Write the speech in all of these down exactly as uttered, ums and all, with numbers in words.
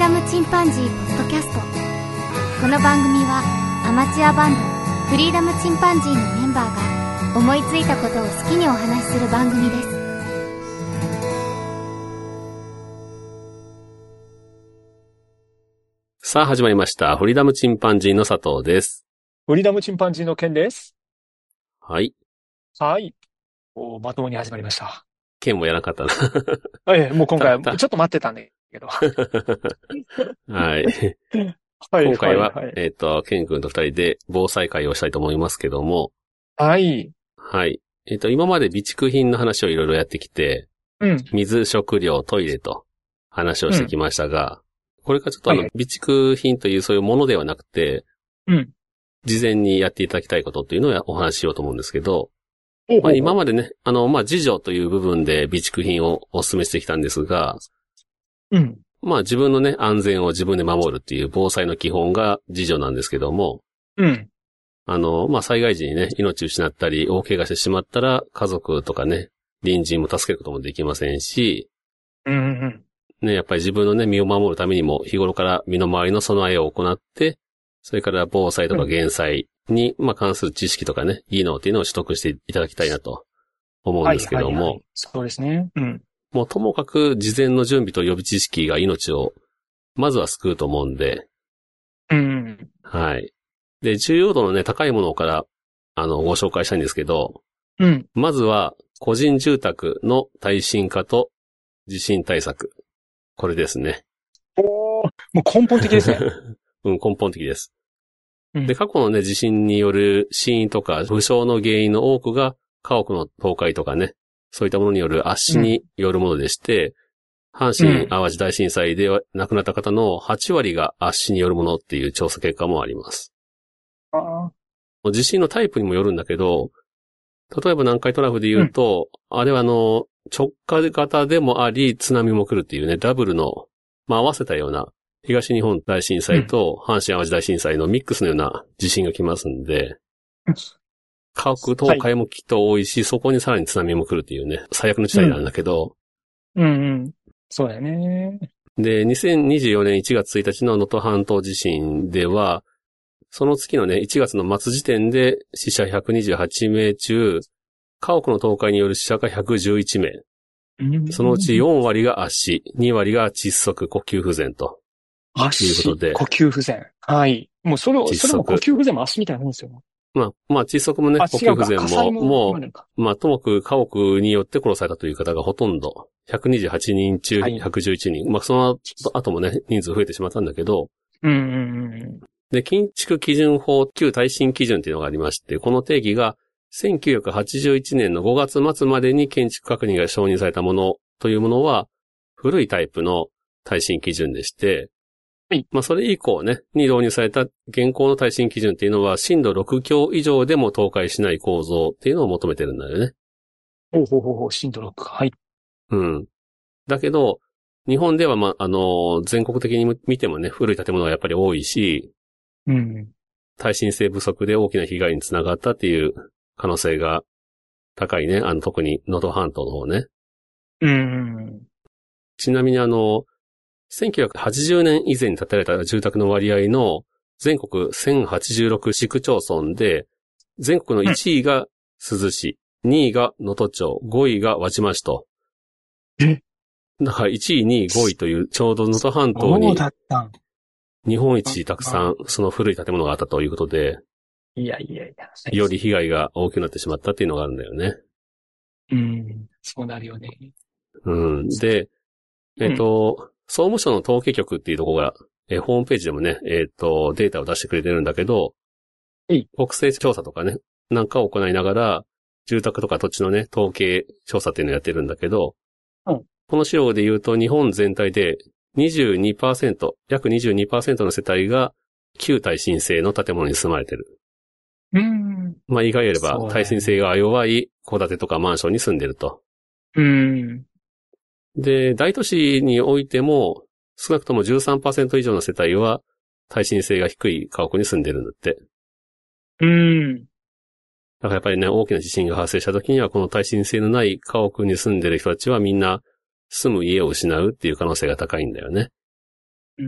ダムチンパンジーポッドキャスト。この番組はアマチュアバンドフリーダムチンパンジーのメンバーが思いついたことを好きにお話しする番組です。 さあ始まりました。フリーダムチンパンジーの佐藤です。 フリーダムチンパンジーのケンです。 はい。 はい。おまともに始まりました。 ケンもやらなかったな。 ええ、もう今回はちょっと待ってたんだけど。はい。 今回は、はいはい、えっ、ー、と、ケン君と二人で防災会をしたいと思いますけども。 はい。 はい。えっ、ー、と、今まで備蓄品の話をいろいろやってきて、 うん。 水、食料、トイレと話をしてきましたが、うん、これからちょっとあの、はいはい、備蓄品というそういうものではなくて、 うん。 事前にやっていただきたいことっていうのをお話ししようと思うんですけど、まあ、今までね、あの、まあ、自助という部分で備蓄品をお勧めしてきたんですが、 うん。 まあ、自分のね、安全を自分で守るっていう防災の基本が自助なんですけども、 うん。 あの、まあ、災害時にね、命を失ったり、大怪我してしまったら、家族とかね、隣人も助けることもできませんし、 うんうん。 ね、やっぱり自分のね、身を守るためにも、日頃から身の回りの備えを行って、それから防災とか減災に、うん、まあ、関する知識とかね、技能っていうのを取得していただきたいなと思うんですけども。はいはいはい、 そうですね。うん。 もうともかく事前の準備と予備知識が命を、まずは救うと思うんで。 うん。 はい。で、重要度のね、高いものから、あの、ご紹介したいんですけど。 うん。 まずは、個人住宅の耐震化と地震対策。これですね。 おー、もう根本的ですね。 うん、根本的です。 うん、 で、過去のね、地震による死因とか、負傷の原因の多くが、家屋の倒壊とかね、そういったものによる圧死によるものでして、うん、阪神淡路大震災で亡くなった方のはち割が圧死によるものっていう調査結果もあります。 ああ。地震のタイプにもよるんだけど、例えば南海トラフで言うと、うん、あれはあの、直下型でもあり、津波も来るっていうね、ダブルの、まあ合わせたような、東日本大震災と阪神淡路大震災のミックスのような地震が来ますんで、うん、家屋倒壊もきっと多いし、はい、そこにさらに津波も来るっていうね、最悪の事態なんだけど、 うん、うんうんそうだよね。 で、にせんにじゅうよねんいちがつついたちの能登半島地震では、その月のね、いちがつの末時点で死者ひゃくにじゅうはちめい中、家屋の倒壊による死者がひゃくじゅういちめい。そのうちよん割が圧死、に割が窒息、呼吸不全と。 圧死、 ということで呼吸不全。はい。もうそれを、それも呼吸不全も圧死みたいなもんですよ。 まあ、まあ、窒息もね、呼吸不全も、もう、まあ、ともかく家屋によって殺されたという方がほとんど、ひゃくにじゅうはちにん中ひゃくじゅういちにん。はい、まあ、その後もね、人数増えてしまったんだけど、 うんうんうん。 で、建築基準法、旧耐震基準っていうのがありまして、この定義が、せんきゅうひゃくはちじゅういちねんのごがつ末までに建築確認が承認されたものというものは、古いタイプの耐震基準でして、はい。まあ、それ以降ね、に導入された現行の耐震基準っていうのは、震度ろくきょう以上でも倒壊しない構造っていうのを求めてるんだよね。 ほうほうほうほう、震度ろく。はい。 うん。だけど、日本ではまあ、あの、全国的に見てもね、古い建物がやっぱり多いし、 うん。 耐震性不足で大きな被害につながったっていう可能性が高いね。あの、特に能登半島の方ね。 うん。 ちなみにあの、せんきゅうひゃくはちじゅうねん以前に建てられた住宅の割合の全国せんはちじゅうろく市区町村で、全国のいちいが珠洲市、うん、にいが能登町、ごいが輪島市と。 えだからいちい、にい、ごいというちょうど能登半島に日本一たくさんその古い建物があったということで、 いやいやいや。 より被害が大きくなってしまったっていうのがあるんだよね。 うん、そうなるよね。 うん。で、えっと、うん総務省の統計局っていうところが、えー、ホームページでもね、えっと、データを出してくれてるんだけど、国勢調査とかね、なんかを行いながら、住宅とか土地のね、統計調査っていうのをやってるんだけど、 うん、 この資料で言うと日本全体で にじゅうにパーセント、約 にじゅうにパーセント の世帯が旧耐震性の建物に住まれてる。 うん。 まあ、言い換えれば、耐震性が弱い戸建てとかマンションに住んでると。 うん。 で、大都市においても、少なくとも じゅうさんパーセント 以上の世帯は、耐震性が低い家屋に住んでるんだって。 うーん。 だからやっぱりね、大きな地震が発生した時には、この耐震性のない家屋に住んでる人たちはみんな、住む家を失うっていう可能性が高いんだよね。 うん。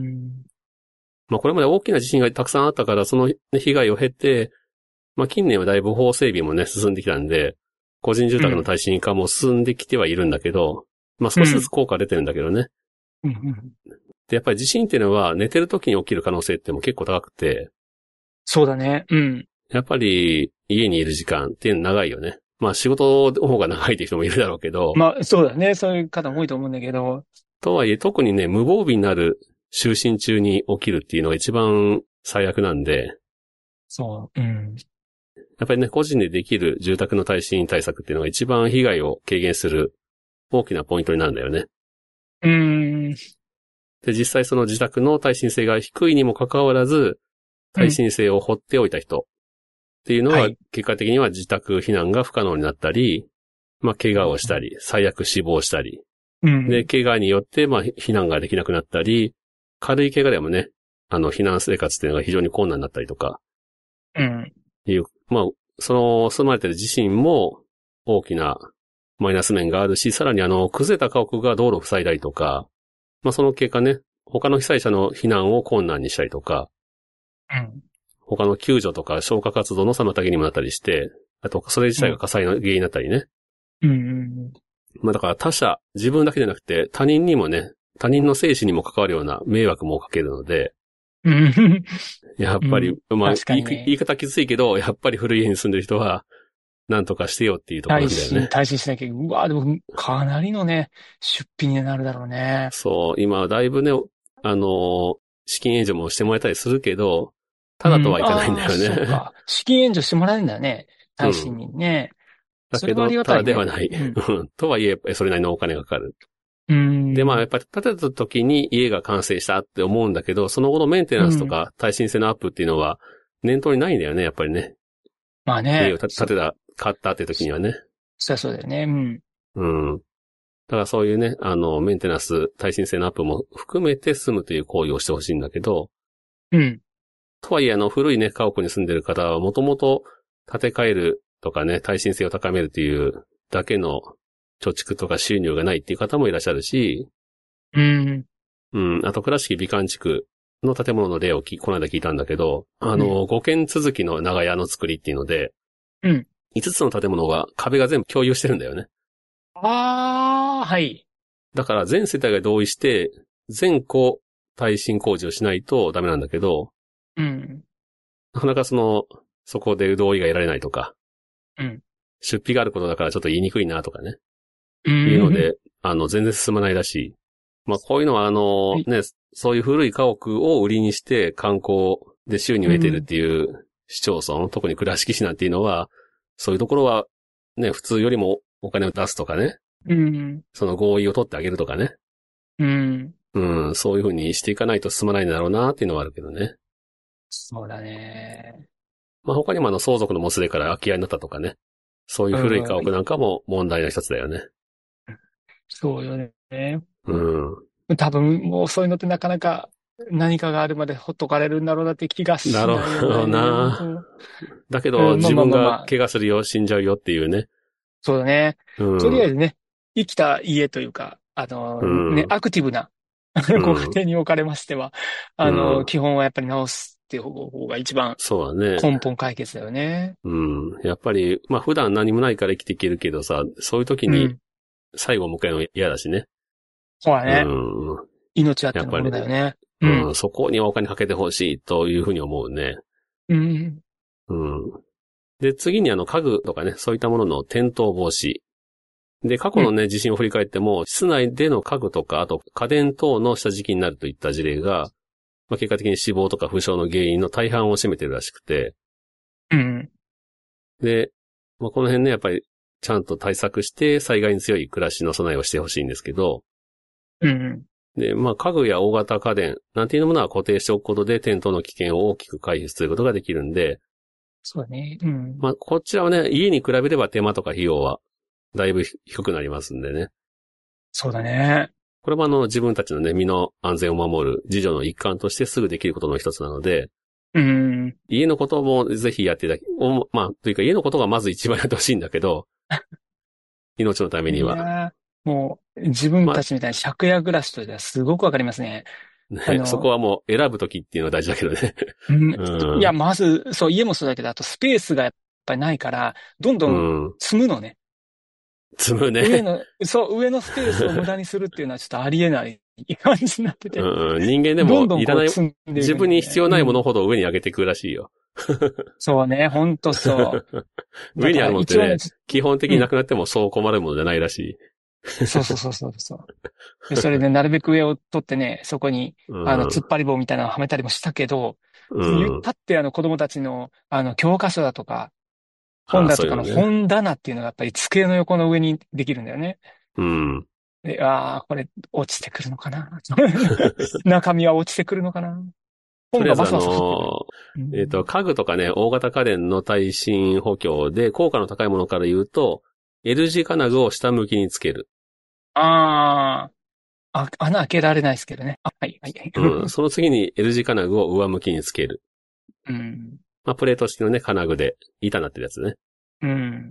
まあこれまで大きな地震がたくさんあったから、その被害を経て、まあ近年はだいぶ法整備もね、進んできたんで、個人住宅の耐震化も進んできてはいるんだけど、まあ少しずつ効果出てるんだけどね。 うん。 で、やっぱり地震っていうのは寝てる時に起きる可能性っても結構高くて、 そうだね。うん。 やっぱり家にいる時間っていうの長いよね。まあ仕事の方が長いっていう人もいるだろうけど、 まあ、そうだね。そういう方も多いと思うんだけど。 とはいえ特にね、無防備になる就寝中に起きるっていうのが一番最悪なんで、 そう。うん。 やっぱりね、個人でできる住宅の耐震対策っていうのが一番被害を軽減する大きなポイントになるんだよね。 うーん。 で、実際その自宅の耐震性が低いにもかかわらず、耐震性を放っておいた人っていうのは、結果的には自宅避難が不可能になったり、まあ、怪我をしたり、最悪死亡したり、 うん、 で、怪我によって、まあ、避難ができなくなったり、軽い怪我でもね、あの、避難生活っていうのが非常に困難になったりとか、 うん。 いう、まあ、その、住まれてる自身も大きなマイナス面があるし、さらにあの、崩れた家屋が道路を塞いだりとか、まあ、その結果ね、他の被災者の避難を困難にしたりとか、 うん。 他の救助とか消火活動の妨げにもなったりして、あと、それ自体が火災の原因になったりね。 うん。 まあだから他者、自分だけじゃなくて他人にもね、他人の生死にも関わるような迷惑もかけるので、 うん。 やっぱり、 うん、 まあ、 確かにね、 言い、言い方きついけど、やっぱり古い家に住んでる人は、なんとかしてよっていうところなんだよね。 耐震、耐震しなきゃ。うわ、でも、かなりのね、出費になるだろうね。 そう、今、だいぶね、あの、資金援助もしてもらえたりするけど、ただとはいかないんだよね。 うん、そうか。資金援助してもらえるんだよね。耐震にね。 うん、だけど、ただではない。うん、とはいえ、それなりのお金がかかる。 うん、 で、まあ、やっぱり建てた時に家が完成したって思うんだけど、その後のメンテナンスとか耐震性のアップっていうのは、念頭にないんだよね、やっぱりね。 まあね。 家を建てた、買ったって時にはね。 そうそうだよね。うん。 うん。だからそういうね、あの、メンテナンス、耐震性のアップも含めて住むという行為をしてほしいんだけど、 うん。 とはいえ、あの、古いね、家屋に住んでる方は、もともと建て替えるとかね、耐震性を高めるというだけの貯蓄とか収入がないっていう方もいらっしゃるし、 うん。 うん。あと、倉敷美観地区の建物の例をき、この間聞いたんだけど、あの、ご、うん、軒続きの長屋の作りっていうので、 うん。 いつつの建物が壁が全部共有してるんだよね。 ああ、はい。 だから全世帯が同意して、全戸耐震工事をしないとダメなんだけど、 うん。 なかなかその、そこで同意が得られないとか、 うん。 出費があることだからちょっと言いにくいなとかね。 うん。 いうので、あの、全然進まないらしい。まあ、こういうのはあの、はい、ね、そういう古い家屋を売りにして観光で収入を得てるっていう市町村、うん、特に倉敷市なんていうのは、そういうところはね、普通よりもお金を出すとかね。 うん。 その合意を取ってあげるとかね。 うん。 うん、そういうふうにしていかないと進まないんだろうなっていうのはあるけどね。 そうだね。 まあ他にもあの相続のもつれから空き家になったとかね。そういう古い家屋なんかも問題の一つだよね。 うん、そうよね。 うん。 多分もうそういうのってなかなか何かがあるまでほっとかれるんだろうなって気がしないよね。 だろうな、うん、だけど、うん、自分が怪我するよ、死んじゃうよっていうね。 そうだね。 うん、 とりあえずね、生きた家というか、あの、うん、ね、アクティブなご家庭に置かれましては、うん、あの、基本はやっぱり直すっていう方が一番そうだね。 根本解決だよね。 うん。やっぱり、まあ普段何もないから生きていけるけどさ、そういう時に最後を迎えるの嫌だしね。 そうだね。うん、命あってのものだよね。 うん、うん。そこにお金かけてほしいというふうに思うね。 うん。 うん。で、次にあの家具とかね、そういったものの転倒防止。で、過去のね、地震を振り返っても、室内での家具とか、あと家電等の下敷きになるといった事例が、まあ、結果的に死亡とか負傷の原因の大半を占めてるらしくて。 うん。 で、まあ、この辺ね、やっぱりちゃんと対策して災害に強い暮らしの備えをしてほしいんですけど。 うん。 で、まあ、家具や大型家電なんていうものは固定しておくことで転倒の危険を大きく回避することができるんで。 そうだね。うん。 まあ、こちらはね、家に比べれば手間とか費用はだいぶ低くなりますんでね。 そうだね。 これもあの自分たちのね、身の安全を守る自助の一環としてすぐできることの一つなので、 うん。 家のこともぜひやっていただき、まあ、というか家のことがまず一番やってほしいんだけど、命のためには。 いやもう自分たちみたいな借家暮らしとしてはすごくわかりますね。 ね、そこはもう選ぶときっていうのは大事だけどね。 うん、いや、まず、そう、家もそうだけど、あとスペースがやっぱりないから、どんどん積むのね。 うん、積むね。 上の、そう、上のスペースを無駄にするっていうのはちょっとありえない感じになってて。 うん、人間でもいらない、どんどん自分に必要ないものほど上に上げていくらしいよ。 うん、そうね、ほんとそう。 上にあるものってね、基本的になくなってもそう困るものじゃないらしい。 うん、そうそうそうそうそう。でそれでなるべく上を取ってね、そこに、あの、突っ張り棒みたいなのをはめたりもしたけど、うん、言ったってあの子供たちの、あの、教科書だとか、本だとかの本棚っていうのがやっぱり机の横の上にできるんだよね。 うん。 で、ああ、これ落ちてくるのかな中身は落ちてくるのかなとりあえずあの、えっと、家具とかね、大型家電の耐震補強で効果の高いものから言うと、L 字金具を下向きにつける。 ああ、あ、穴開けられないですけどね。あ、はい、はい、はい。 うん。その次に L 字金具を上向きにつける。 うん。 まあ、プレート式のね、金具で板になってるやつね。 うん。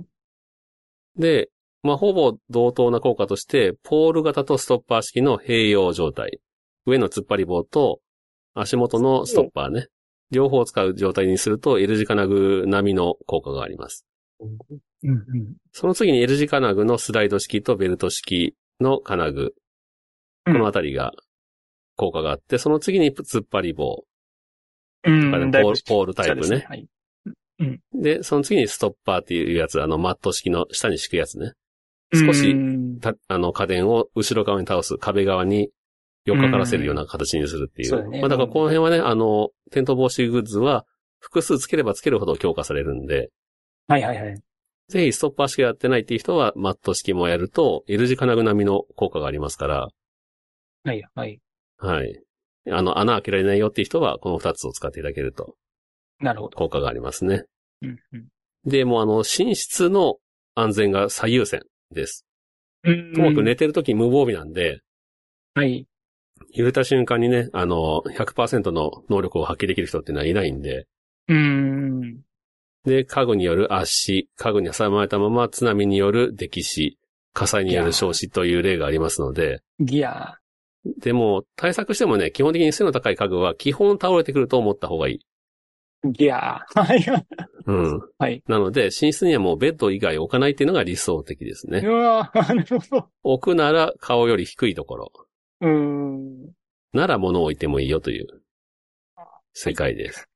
で、まあ、ほぼ同等な効果として、ポール型とストッパー式の併用状態。上の突っ張り棒と足元のストッパーね。両方使う状態にすると L 字金具並みの効果があります。 うんうん、 その次に L 字金具のスライド式とベルト式の金具。このあたりが効果があって、その次に突っ張り棒。 うん、 ポール、ポールタイプね。 はい。うん、 で、その次にストッパーっていうやつ、あのマット式の下に敷くやつね。少し、たあの家電を後ろ側に倒す、壁側に寄っかからせるような形にするっていう。そうだね。まあだからこの辺はね、あの、転倒防止グッズは複数つければつけるほど強化されるんで。 はいはいはい。 ぜひストッパー式やってないっていう人はマット式もやると L 字金具並みの効果がありますから。 はいはい。 はい。あの、穴開けられないよっていう人はこの二つを使っていただけると。 なるほど。 効果がありますね。 うんうん、 で、もうあの、寝室の安全が最優先です。 うん、 ともかく寝てるとき無防備なんで。 はい。 揺れた瞬間にね、あの、ひゃくパーセント の能力を発揮できる人っていうのはいないんで。 うーん。 で、家具による圧死、家具に挟まれたまま津波による溺死、火災による焼死という例がありますので。 いやー。でも、対策してもね、基本的に背の高い家具は基本倒れてくると思った方がいい。 いやー。はい。 うん。はい。なので、寝室にはもうベッド以外置かないっていうのが理想的ですね。 うわー、なるほど。 置くなら顔より低いところ。 うーん。 なら物を置いてもいいよという世界です。はい、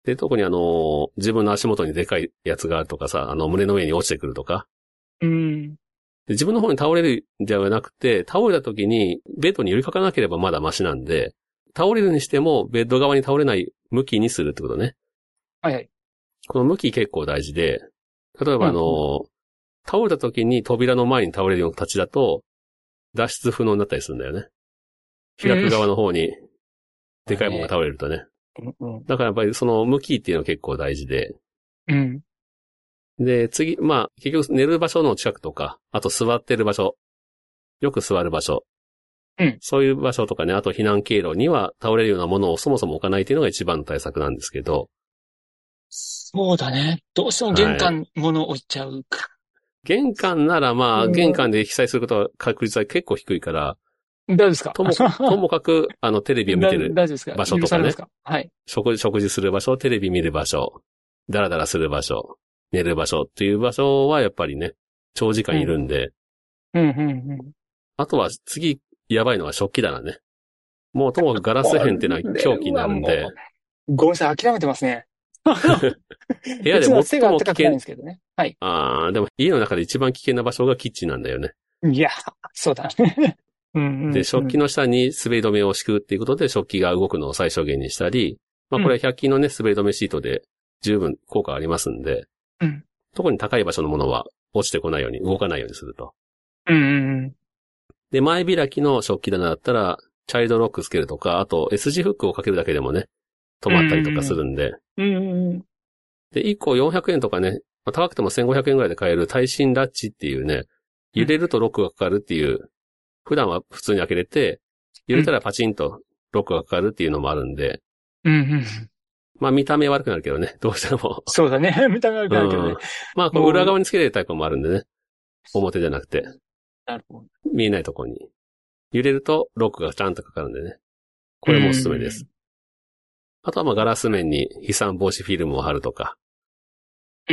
で、特にあの、自分の足元にでかいやつがあるとかさ、あの、胸の上に落ちてくるとか。 うん。 で自分の方に倒れるんではなくて、倒れた時にベッドに寄りかからなければまだマシなんで、倒れるにしてもベッド側に倒れない向きにするってことね。 はいはい。 この向き結構大事で、例えばあの、うんうん、倒れた時に扉の前に倒れるような形だと、脱出不能になったりするんだよね。開く側の方に、でかいものが倒れるとね。うんうん、だからやっぱりその向きっていうのは結構大事で。 うん。 で、次、まあ、結局寝る場所の近くとか、あと座ってる場所、よく座る場所。 うん。 そういう場所とかね、あと避難経路には倒れるようなものをそもそも置かないっていうのが一番の対策なんですけど。 そうだね。どうしても玄関物置いちゃうか。はい、 玄関ならまあ、玄関で被災することは確率は結構低いから、 大丈夫ですか？ とも、ともかく、あの、テレビを見てる場所とかね。 かはい。 食事、食事する場所、テレビ見る場所、ダラダラする場所、寝る場所っていう場所はやっぱりね、長時間いるんで。 うん、うん、うん、うん。 あとは次、やばいのは食器棚ね。もうともかくガラス片っていうのは凶器になるんで。 ごめんなさい、諦めてますね。 部屋で最も危険。 ですけどね。はい。 ああ、でも家の中で一番危険な場所がキッチンなんだよね。 いや、そうだね。うんうんうん、 で、食器の下に滑り止めを敷くっていうことで食器が動くのを最小限にしたり、まあこれはひゃく均のね、滑り止めシートで十分効果ありますんで、 うん、 特に高い場所のものは落ちてこないように、動かないようにすると。 うんうんうん、 で、前開きの食器棚だったら、チャイルドロックつけるとか、あと S 字フックをかけるだけでもね、止まったりとかするんで。 うんうんうん、 で、いっこよんひゃくえんとかね、高くてもせんごひゃくえんぐらいで買える耐震ラッチっていうね、揺れるとロックがかかるっていう、普段は普通に開けれて、揺れたらパチンとロックがかかるっていうのもあるんで。 うんうん、 まあ見た目悪くなるけどね、どうしても。 そうだね、見た目悪くなるけどね。うん、 まあこう裏側につけれるタイプもあるんでね。表じゃなくて。 なるほど。 見えないところに。揺れるとロックがちゃんとかかるんでね。 これもおすすめです。あとはまあガラス面に飛散防止フィルムを貼るとか。 うん。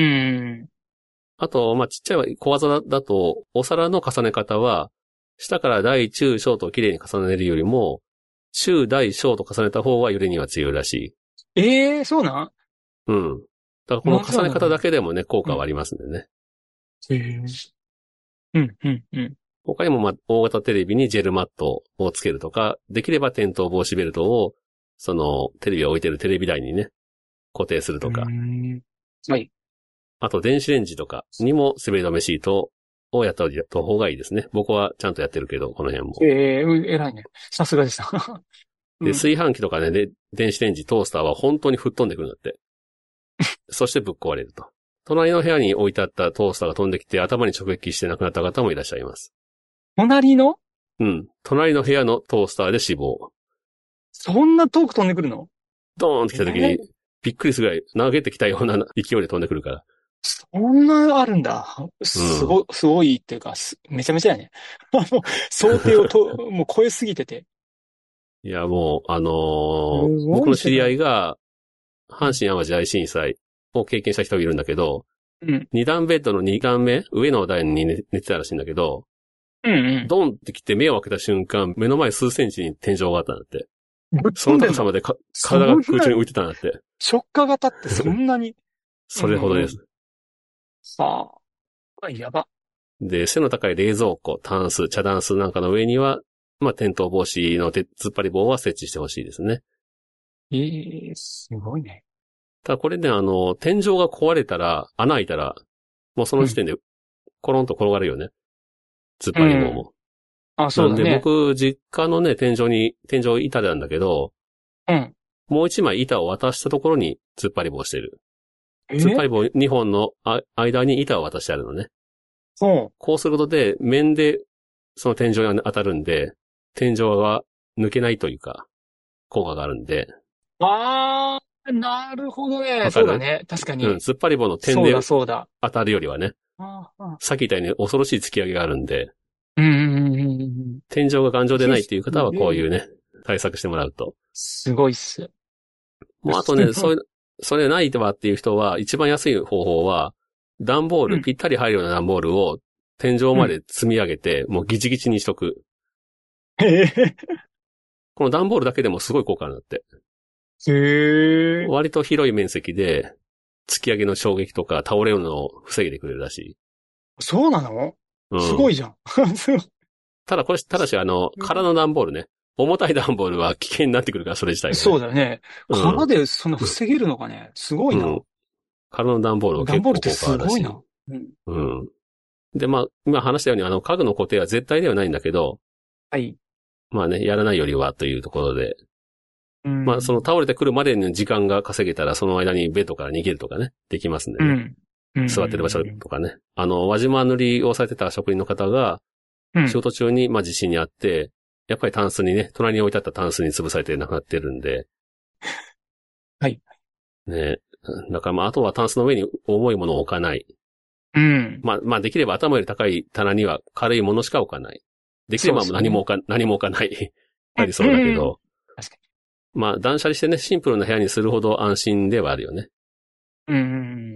あと、まあちっちゃい小技だと、お皿の重ね方は、下から大中小と綺麗に重ねるよりも、中大小と重ねた方が揺れには強いらしい。 ええー、そうなん？ うん。だからこの重ね方だけでもね、効果はありますんでね。 へえ。うん、うん、うん。 他にもまあ大型テレビにジェルマットをつけるとか、できれば転倒防止ベルトを、そのテレビを置いてるテレビ台にね、固定するとか。 はい。 あと電子レンジとかにも滑り止めシートをやった方がいいですね。僕はちゃんとやってるけど、この辺も。 ええー、偉いね。さすがでした。 で、炊飯器とかね、で、電子レンジ、トースターは本当に吹っ飛んでくるんだって。そしてぶっ壊れると。隣の部屋に置いてあったトースターが飛んできて頭に直撃して亡くなった方もいらっしゃいます。 隣の？ うん。隣の部屋のトースターで死亡。 そんな遠く飛んでくるの？ ドーンって来た時に、びっくりするぐらい投げてきたような勢いで飛んでくるから。 そんなあるんだ。すご、うん、すごいっていうか、めちゃめちゃやね。あの、想定をと、もう超えすぎてて。 いや、もう、あのー、僕の知り合いが、阪神淡路大震災を経験した人がいるんだけど、うん、二段ベッドの二段目、上の台に寝てたらしいんだけど、 うんうん、 ドンって来て目を開けた瞬間、目の前数センチに天井があったんだって。その高さまでか体が空中に浮いてたんだって。 触下型ってそんなにそれほどです。 はあ。やば。 で、背の高い冷蔵庫、タンス、茶ダンスなんかの上には、まあ、転倒防止の突っ張り棒は設置してほしいですね。 ええー、すごいね。 ただこれね、あの、天井が壊れたら、穴開いたら、もうその時点で、コロンと転がるよね。突っ張り棒も。 うん、あ、そうだね。 なんで僕、実家のね、天井に、天井板なんだけど、 うん。 もう一枚板を渡したところに突っ張り棒してる。突っ張り棒にほんの間に板を渡してあるのね。 そう。 こうすることで、面でその天井に当たるんで、天井が抜けないというか、効果があるんで。 あー、なるほどね。そうだね。確かに。 うん、突っ張り棒の点で当たるよりはね。 ああさっき言ったように恐ろしい突き上げがあるんで。 うんうんうんうん、 天井が頑丈でないっていう方はこういうね、対策してもらうと。 すごいっす。 もうあとね、そういう、それないわっていう人は、一番安い方法は、段ボール、うん、ぴったり入るような段ボールを天井まで積み上げて、うん、もうギチギチにしとく。 へーこの段ボールだけでもすごい効果あるんだって。 へー割と広い面積で、突き上げの衝撃とか倒れるのを防いでくれるらしい。 そうなの？うん、すごいじゃん。 ただこれ、ただしあの、空の段ボールね。重たい段ボールは危険になってくるから、それ自体が、ね。 そうだよね。空でそんな防げるのかね。すごいな。うん、 空の段ボールは結構効果あるらしい。段ボールってすごいな。うん。うん。で、まあ、今話したように、あの、家具の固定は絶対ではないんだけど。 はい。 まあね、やらないよりはというところで。うん、まあ、その倒れてくるまでに時間が稼げたら、その間にベッドから逃げるとかね、できますんでね。うん。座ってる場所とかね。あの、輪島塗りをされてた職人の方が、仕事中に、まあ、地震にあって、やっぱりタンスにね、隣に置いてあったタンスに潰されて亡くなってるんで。 はい。 ね。だからまあ、あとはタンスの上に重いものを置かない。 うん。 まあ、まあ、できれば頭より高い棚には軽いものしか置かない。できれば何も置か、ね、何も置かない。ありそうだけど。 確かに。 まあ、断捨離してね、シンプルな部屋にするほど安心ではあるよね。 うん。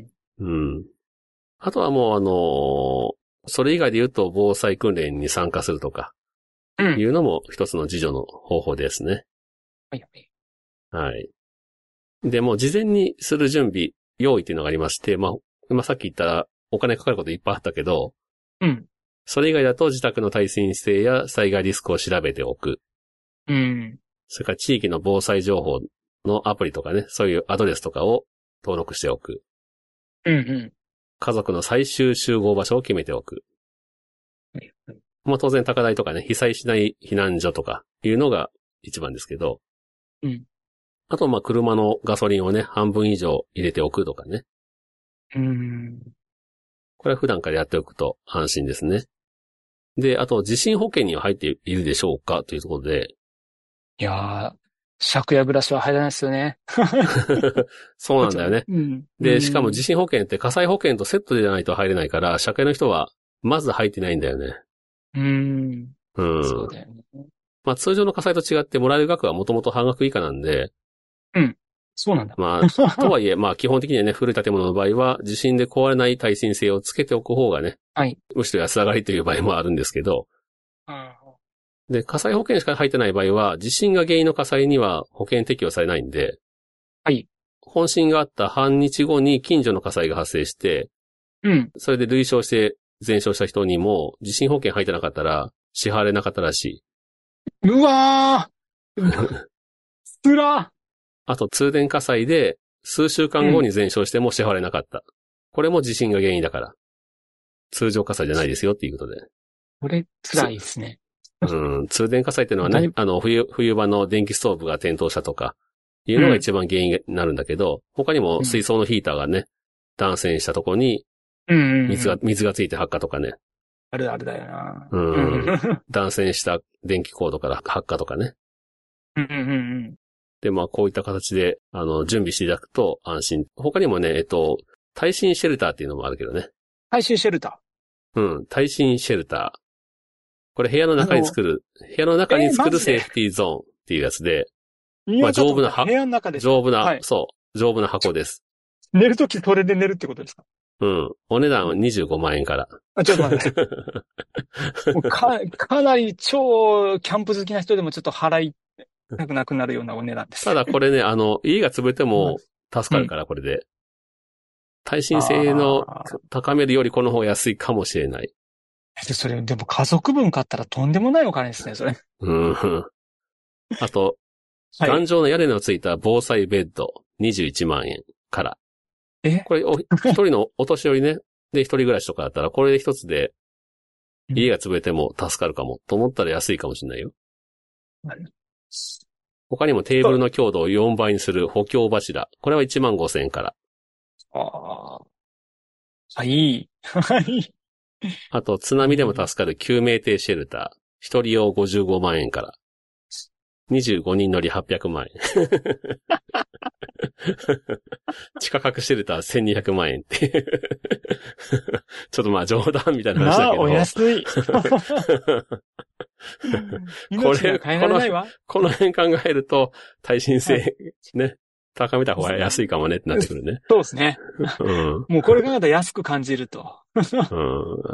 うん。あとはもうあのー、それ以外で言うと防災訓練に参加するとか。いうのも一つの自助の方法ですね。 はいはい。 はい。で、もう事前にする準備、用意っていうのがありまして、まあ、今さっき言ったお金かかることいっぱいあったけど、 うん。 それ以外だと自宅の耐震性や災害リスクを調べておく。 うん。 それから地域の防災情報のアプリとかね、そういうアドレスとかを登録しておく。 うんうん。 家族の最終集合場所を決めておく。 はいはい。 まあ当然高台とかね、被災しない避難所とかいうのが一番ですけど。 うん。 あとまあ車のガソリンをね、半分以上入れておくとかね。 うーん。 これは普段からやっておくと安心ですね。で、あと地震保険には入っているでしょうかというところで。 いやー、借家暮らしは入らないですよね。 そうなんだよね。 うん、 で、しかも地震保険って火災保険とセットでないと入れないから、借家の人はまず入ってないんだよね。 うーん。 うん。 そうだよね。 まあ通常の火災と違ってもらえる額はもともと半額以下なんで。 うん。そうなんだ。 まあ、とはいえ、まあ基本的にはね、古い建物の場合は、地震で壊れない耐震性をつけておく方がね、 はい。 むしろ安上がりという場合もあるんですけど、 うん。 で、火災保険しか入ってない場合は、地震が原因の火災には保険適用されないんで、 はい。 本震があった半日後に近所の火災が発生して、 うん。 それで類焼して全焼した人にも、地震保険入ってなかったら、支払えなかったらしい。 うわーつらあと、通電火災で、数週間後に全焼しても支払えなかった。うん、これも地震が原因だから。通常火災じゃないですよっていうことで。 これ、辛いですね。 うん、通電火災っていうのはね、あの、冬、冬場の電気ストーブが点灯したとか、いうのが一番原因になるんだけど、うん、他にも水槽のヒーターがね、断線したとこに、水が、水がついて発火とかね。 あるあるだよな。 うん。断線した電気コードから発火とかね。 うんうんうん。 で、まあ、こういった形で、あの、準備していただくと安心。他にもね、えっと、耐震シェルターっていうのもあるけどね。 耐震シェルターうん、耐震シェルター。これ部屋の中に作る、部屋の中に作るセーフティーゾーンっていうやつで、まあ、丈夫な箱。 部屋の中で丈夫な、はい、そう、丈夫な箱です。 寝るときそれで寝るってことですか？ うん。お値段はにじゅうごまんえんから。 あ、ちょっと待って。もうか、かなり超キャンプ好きな人でもちょっと払いたくなくなるようなお値段です。 ただこれね、あの、家が潰れても助かるから、これで。耐震性の高めるよりこの方が安いかもしれない。 それ、でも家族分買ったらとんでもないお金ですね、それ。 うん。あと、はい、頑丈な屋根のついた防災ベッドにじゅういちまんえんから。 えこれ、一人のお年寄りね、で一人暮らしとかだったら、これで一つで家が潰れても助かるかも、と思ったら安いかもしれないよ。 うん、 他にもテーブルの強度をよんばいにする補強柱。これはいちまんごせんえんから。 ああ。はい。はい。 あと、津波でも助かる救命艇シェルター。一人用ごじゅうごまんえんから。にじゅうごにん乗りはっぴゃくまんえん。地下核シェルターせんにひゃくまんえんっていう。ちょっとまあ冗談みたいな話だけど。 まあ、お安い。これ、この、 この辺考えると、耐震性ね、はい、高めた方が安いかもねってなってくるね。 そうですね。うん、もうこれ考えたら安く感じると。 うん、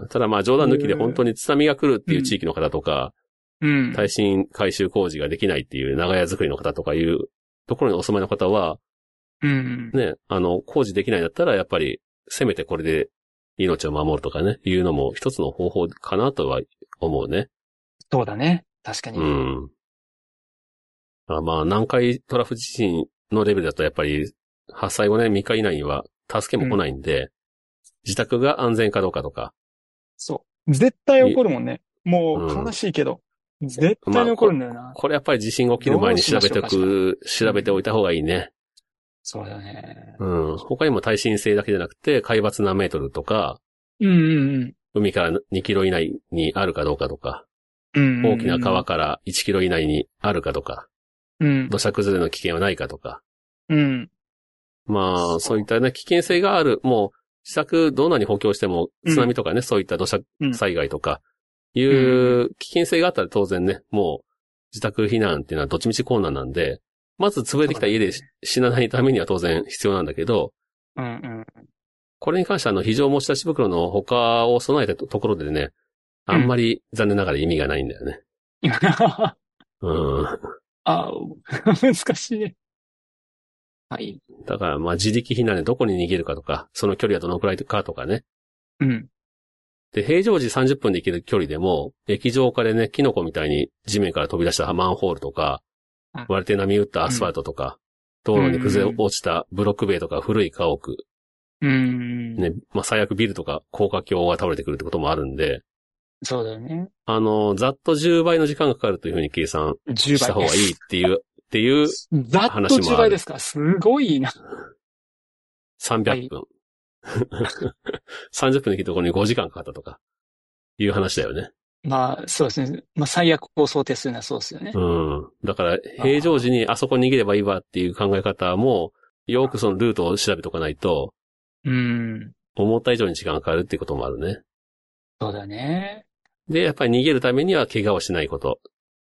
ただまあ冗談抜きで本当に津波が来るっていう地域の方とか、うん、耐震改修工事ができないっていう長屋作りの方とかいうところにお住まいの方は、 うん、 ね、あの、工事できないんだったらやっぱり、せめてこれで命を守るとかね、いうのも一つの方法かなとは思うね。 そうだね。確かに。 うん。まあ、南海トラフ地震のレベルだとやっぱり、発災後ね、みっか以内には助けも来ないんで、うん、自宅が安全かどうかとか。 そう。絶対起こるもんね。もう、悲しいけど。うん、絶対に起こるんだよな、まあこ。 これやっぱり地震が起きる前に調べておく、調べておいた方がいいね。 そうだね。 うん。他にも耐震性だけじゃなくて、海抜何メートルとか、 うんうんうん。 海からにキロ以内にあるかどうかとか、 うんうんうん、 大きな川からいちキロ以内にあるかとか、 うん、 土砂崩れの危険はないかとか。 うん。 まあ、そういったね、危険性がある、もう、自宅どんなに補強しても、津波とかね、うん、そういった土砂災害とか、いう危険性があったら当然ね、もう、自宅避難っていうのはどっちみち困難なんで、まず潰れてきた家で死なないためには当然必要なんだけど、 うんうん、 これに関してはあの非常持ち出し袋の他を備えたところでね、あんまり残念ながら意味がないんだよね。うん、 あ難しいね。はい。 だからまあ自力避難でどこに逃げるかとか、その距離はどのくらいかとかね。 うん。 で、平常時さんじゅっぷんで行ける距離でも、液状化でね、キノコみたいに地面から飛び出したマンホールとか、割れて波打ったアスファルトとか、うん、道路に崩れ落ちたブロック塀とか古い家屋。 うん。 ね、まあ最悪ビルとか高架橋が倒れてくるってこともあるんで。 そうだよね。 あの、ざっとじゅうばいの時間がかかるというふうに計算した方がいいっていう、っていう話もある。 ざっとじゅうばいですか？すごいな。 さんびゃっぷん。はいさんじゅっぷんで来たところにごじかんかかったとか、いう話だよね。 まあ、そうですね。まあ、最悪を想定するのはそうですよね。 うん。だから、平常時にあそこに逃げればいいわっていう考え方も、よくそのルートを調べておかないと、 うん。 思った以上に時間がかかるっていうこともあるね。 そうだね。 で、やっぱり逃げるためには怪我をしないこと。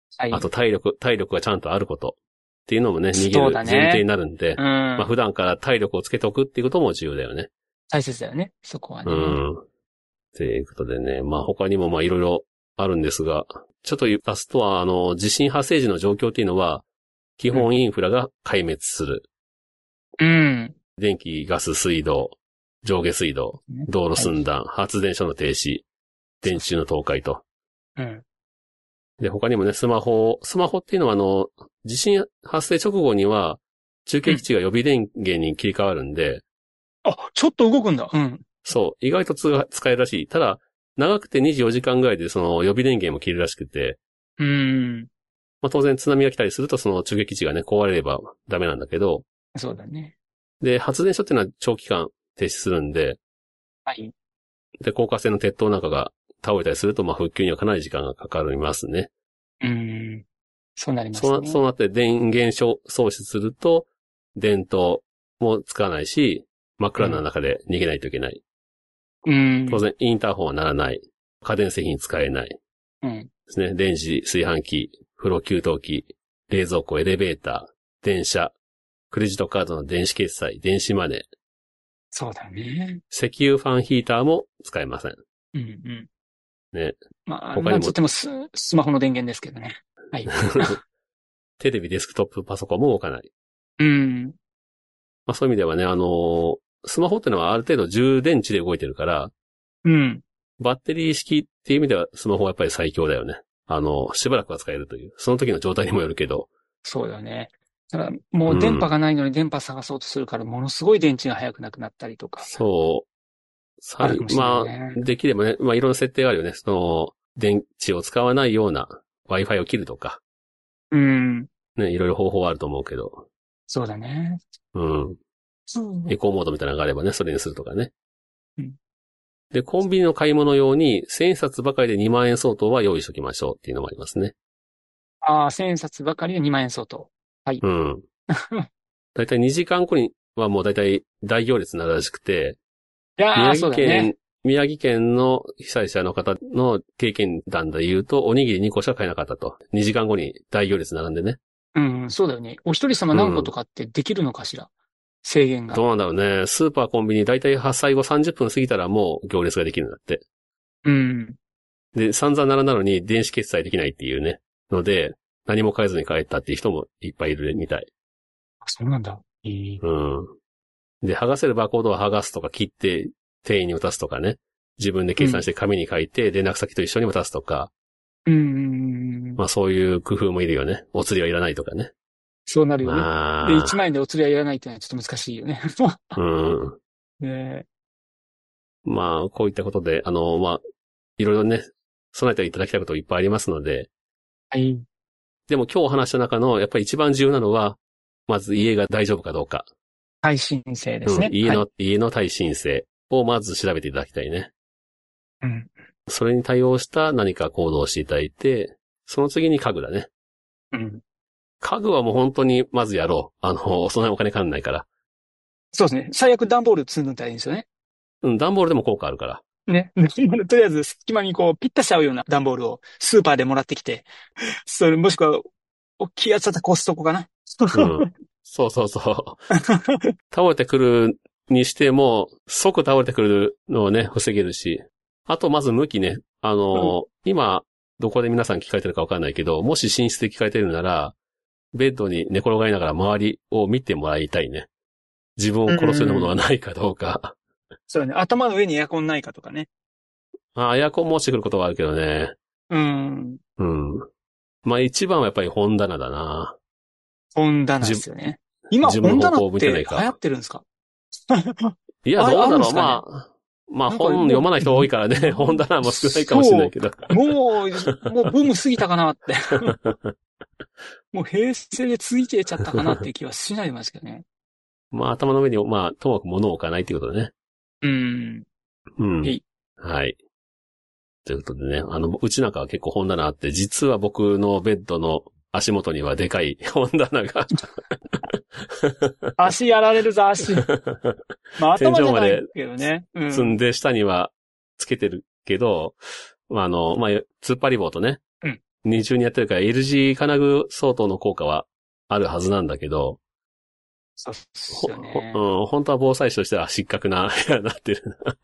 はい。 あと体力、体力がちゃんとあることっていうのもね、逃げる前提になるんで、 うん。 まあ普段から体力をつけておくっていうことも重要だよね。 大切だよね。そこはね。 うん。ということでね、まあ他にもまあいろいろあるんですが、ちょっと言いますとは、あの、地震発生時の状況っていうのは、基本インフラが壊滅する。 うん。 電気、ガス、水道、上下水道、道路寸断、はい、発電所の停止、電柱の倒壊と。 うん。 で、他にもね、スマホ、スマホっていうのはあの、地震発生直後には、中継基地が予備電源に切り替わるんで、 うん、あ、ちょっと動くんだ。うん。 そう、意外とつが使えるらしい。ただ、長くてにじゅうよじかんぐらいでその予備電源も切るらしくて、 うん。 まあ当然津波が来たりするとその中継基地がね、壊れればダメなんだけど、 そうだね。 で、発電所っていうのは長期間停止するんで、 はい。 で、高架線の鉄塔なんかが倒れたりすると、まあ復旧にはかなり時間がかかりますね。 うん。そうなりますね。 そう、そうなって電源喪失すると、電灯もつかないし、真っ暗な中で逃げないといけない。 うん。 当然、インターホンは鳴らない。家電製品使えない。 うん。 ですね。電子、炊飯器、風呂給湯器、冷蔵庫、エレベーター、電車、クレジットカードの電子決済、電子マネー。 そうだね。 石油ファンヒーターも使えません。 うんうん。 ね。 まあ、他にも。なんつってもス、スマホの電源ですけどね。はい。 テレビ、デスクトップ、パソコンも動かない。 うん。 まあそういう意味ではね、あのー、スマホってのはある程度充電池で動いてるから、 うん。 バッテリー式っていう意味ではスマホはやっぱり最強だよね。あの、しばらくは使えるという。その時の状態にもよるけど。 そうだね。だからもう電波がないのに電波探そうとするから、ものすごい電池が速くなくなったりとか。 そう。あるかもしれないね。まあ、できればね、まあいろんな設定があるよね。その、電池を使わないような Wi-Fi を切るとか。 うん。 ね、いろいろ方法はあると思うけど。 そうだね。 うん。エコーモードみたいなのがあればね、それにするとかね。 うん。 で、コンビニの買い物用にせんえん札ばかりでにまんえん相当は用意しときましょうっていうのもありますね。 ああ、せんえん札ばかりでにまんえん相当。はい。 うん。だいたいにじかんごにはもうだいたい大行列になるらしくて、 いや宮城県、 ね、 宮城県の被災者の方の経験談で言うと、おにぎりにこしか買えなかったと。にじかんごに大行列並んでね。 うん、そうだよね。お一人様何個とかってできるのかしら、うん、制限が。 どうなんだろうね。スーパーコンビニだいたい発災後さんじゅっぷん過ぎたらもう行列ができるんだって。 うん。 で、散々並んだのに電子決済できないっていうね。ので、何も変えずに帰ったっていう人もいっぱいいるみたい。 そうなんだ。えー、 うん。で、剥がせるバーコードを剥がすとか切って店員に渡すとかね。自分で計算して紙に書いて連絡先と一緒に渡すとか。 うん。 まあそういう工夫もいるよね。お釣りはいらないとかね。 そうなるよね。 まあ、 で、いちまんえんでお釣りはいらないっていうのはちょっと難しいよね。 うん。 ね、 まあ、こういったことで、あの、まあ、いろいろね、備えていただきたいこといっぱいありますので。 はい。 でも今日お話した中の、やっぱり一番重要なのは、まず家が大丈夫かどうか。 耐震性ですね。 うん、家の、 はい、 家の耐震性をまず調べていただきたいね。 うん。 それに対応した何か行動をしていただいて、その次に家具だね。 うん。 家具はもう本当にまずやろう。あの、そんなにお金かかんないから。 そうですね。最悪段ボール積んだらいいんですよね。 うん、段ボールでも効果あるから。 ね。とりあえず隙間にこう、ぴったし合うような段ボールをスーパーでもらってきて、それもしくは、大きいやつだったらコストコかな。 うん。そうそうそう。倒れてくるにしても、即倒れてくるのをね、防げるし。あと、まず向きね。あの、うん、今、どこで皆さん聞かれてるかわかんないけど、もし寝室で聞かれてるなら、ベッドに寝転がりながら周りを見てもらいたいね。自分を殺すようなものはないかどうか。 そうね。頭の上にエアコンないかとかね。 ああ、エアコンも落ちてくることはあるけどね。 うん。 うん。まあ一番はやっぱり本棚だな。 本棚ですよね。今、本棚って流行ってるんですか？ いや、どうだろう。まあ、まあ本読まない人多いからね、本棚も少ないかもしれないけど。 もう、もうブーム過ぎたかなって。もう平成でついてちゃったかなって気はしないですけどね。 まあ頭の上に、まあ、ともかく物を置かないっていうことでね。 うん。 うん。はい。ということでね、あの、うちなんかは結構本棚あって、実は僕のベッドの足元にはでかい本棚が。 足やられるぞ、足。まあ、頭じゃないけどね。 天井まで積んで、下にはつけてるけど、まあ、あの、まあ、突っ張り棒とね、 うん、 二重にやってるから エルジー 金具相当の効果はあるはずなんだけど、 そうっすよね。 うん、本当は防災士としては失格な部屋になってるな。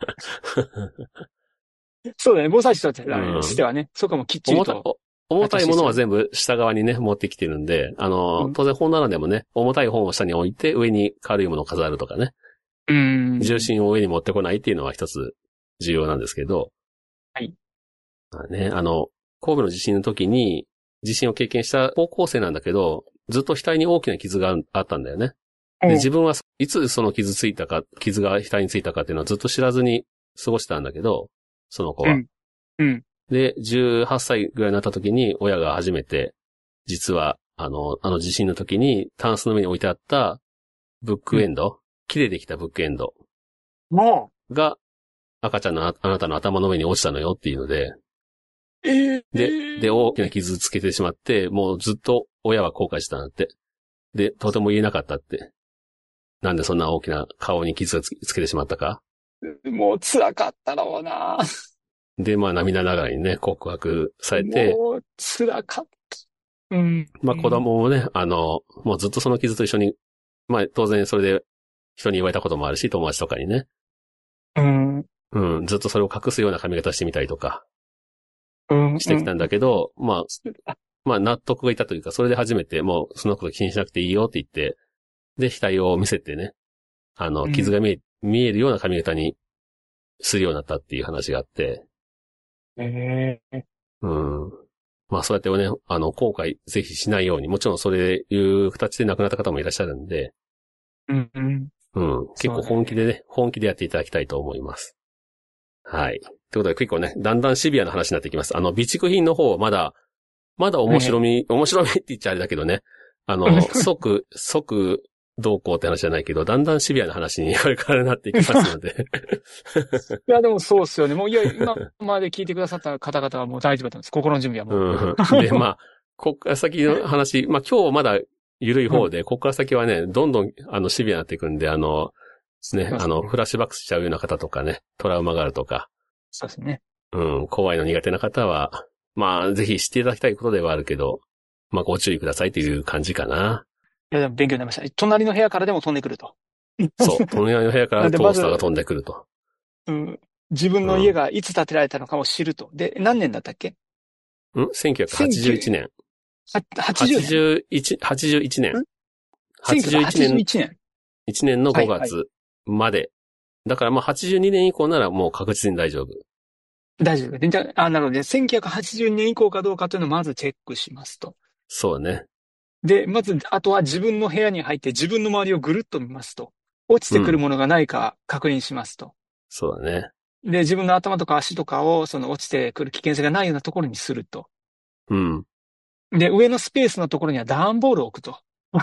そうだね、防災士としてはね、うん、そこもきっちりと。 重たいものは全部下側にね、持ってきてるんで、あの、うん、当然本棚でもね、重たい本を下に置いて上に軽いものを飾るとかね。 うん。 重心を上に持ってこないっていうのは一つ重要なんですけど。 はい。 まあね、あの、神戸の地震の時に、地震を経験した高校生なんだけど、ずっと額に大きな傷があったんだよね。で、自分はいつその傷ついたか、傷が額についたかっていうのはずっと知らずに過ごしてたんだけど、その子は。 うん。うん。 で、じゅうはっさいぐらいになった時に親が初めて、実は、あの、あの地震の時にタンスの上に置いてあったブックエンド、うん、木でできたブックエンドが赤ちゃんのあなたの頭の上に落ちたのよっていうので、 えー、 で、で、大きな傷つけてしまって、もうずっと親は後悔してたんだって。で、とても言えなかったって。なんでそんな大きな顔に傷をつけてしまったか。 もう辛かったろうな。 で、まあ涙ながらにね、告白されて。 もう辛かった。うん。 まあ子供もね、あの、もうずっとその傷と一緒に、まあ当然それで人に言われたこともあるし、友達とかにね。 うん。 うん、ずっとそれを隠すような髪型してみたりとか。 うん。 してきたんだけど、うん、まあ、まあ納得がいたというか、それで初めてもうそのこと気にしなくていいよって言って、で、額を見せてね、あの、傷が見え、うん、見えるような髪型にするようになったっていう話があって。 ええー。 うん。まあそうやってね、あの、後悔ぜひしないように、もちろんそれいう形で亡くなった方もいらっしゃるんで。 うんうん。 うん。結構本気でね、本気でやっていただきたいと思います。はい。ということで結構ね、だんだんシビアな話になってきます。あの、備蓄品の方、まだ、まだ面白み、面白みって言っちゃあれだけどね。あの、即、即、どうこうって話じゃないけど、だんだんシビアな話にこれからなっていきますので。 いや、でもそうっすよね。もう、いや、今まで聞いてくださった方々はもう大丈夫だったんです。心の準備はもう。 うん、で、まあ、こっから先の話、まあ今日まだ緩い方で、うん、こっから先はね、どんどん、あの、シビアになっていくんで、あの、ね、あの、フラッシュバックしちゃうような方とかね、トラウマがあるとか。 そうですね。 うん、怖いの苦手な方は、まあ、ぜひ知っていただきたいことではあるけど、まあ、ご注意くださいという感じかな。 いや、でも勉強になりました。隣の部屋からでも飛んでくると。 そう、隣の部屋からトースターが飛んでくると。 うん。自分の家がいつ建てられたのかを知ると。で、何年だったっけ？ ん ?せんきゅうひゃくはちじゅういちねん。 はちじゅうねん ?はちじゅういち、 はちじゅういちねん。 はちじゅういちねん。はちじゅういちねん。 いちねんのごがつまで。はいはい、だからまあはちじゅうにねん以降ならもう確実に大丈夫。 大丈夫。で、あ、なので、せんきゅうひゃくはちじゅうねん以降かどうかというのをまずチェックしますと。 そうね。 で、まず、あとは自分の部屋に入って自分の周りをぐるっと見ますと。落ちてくるものがないか確認しますと。うん、 そうだね。 で、自分の頭とか足とかを、その落ちてくる危険性がないようなところにすると。 うん。 で、上のスペースのところには段ボールを置くと。うん、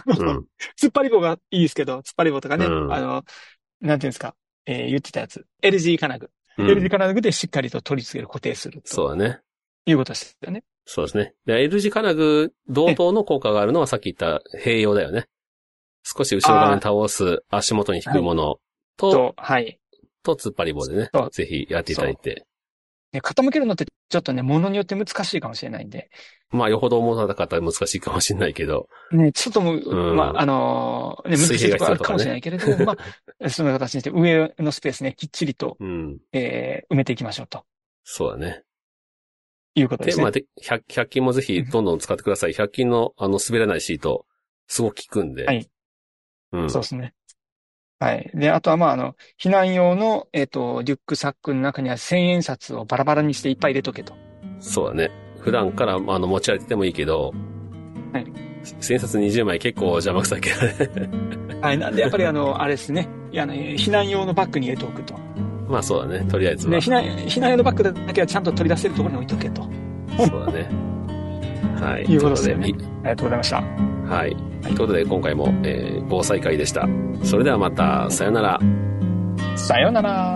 突っ張り棒がいいですけど、突っ張り棒とかね、うん、あの、なんていうんですか、えー、言ってたやつ。エルジー 金具。うん、エルジー 金具でしっかりと取り付ける、固定すると。 そうだね。 いうことですよね。 そうですね。で エルジー 金具同等の効果があるのはさっき言った併用だよね。少し後ろ側に倒す、足元に引くものと、 はい、と、はい。 と突っ張り棒でね、ぜひやっていただいて。 ね、傾けるのってちょっとね、ものによって難しいかもしれないんで。 まあ、よほど重たかったら難しいかもしれないけど。 ね、ちょっともう、うん、まあ、あのー、ね、難しいところあるかもしれないけれど、ね、まあ、その形にして上のスペースね、きっちりと、うん、えー、埋めていきましょうと。 そうだね。 いうことですね。 で、まあ、で、百、百均もぜひどんどん使ってください。百均のあの滑らないシート、すごく効くんで。 はい。 うん。 そうですね。はい。で、あとはまあ、あの、避難用の、えっと、リュックサックの中には千円札をバラバラにしていっぱい入れとけと。 そうだね。普段から、あの、持ち歩いててもいいけど、 はい。 千円札にじゅうまい結構邪魔くさいけどね。 はい。なんで、やっぱりあの、あれですね。いや、あの、避難用のバッグに入れておくと。 まあそうだね。とりあえずは。 ね、避難、避難用のバッグだけはちゃんと取り出せるところに置いとけと。 そうだね。はい。 いうことですよね。ありがとうございました。 はい。ということで、今回も、えー、防災会でした。それではまた、さよなら。 さよなら。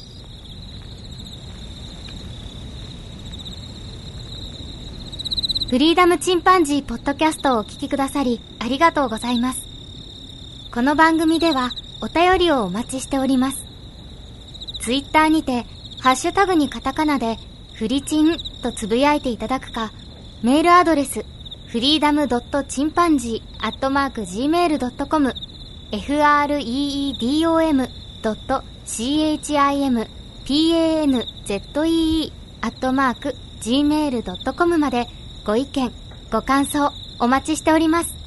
フフリーダムチンパンジーポッドキャストをお聞きくださりありがとうございます。この番組ではお便りをお待ちしております。ツイッターにてハッシュタグにカタカナでフリチンとつぶやいていただくか、メールアドレスフリーダムドットチンパンジーアットマークジーメールドットコム フリーダムドットチンパンジーアットマークジーメールドットコムまでご意見、ご感想お待ちしております。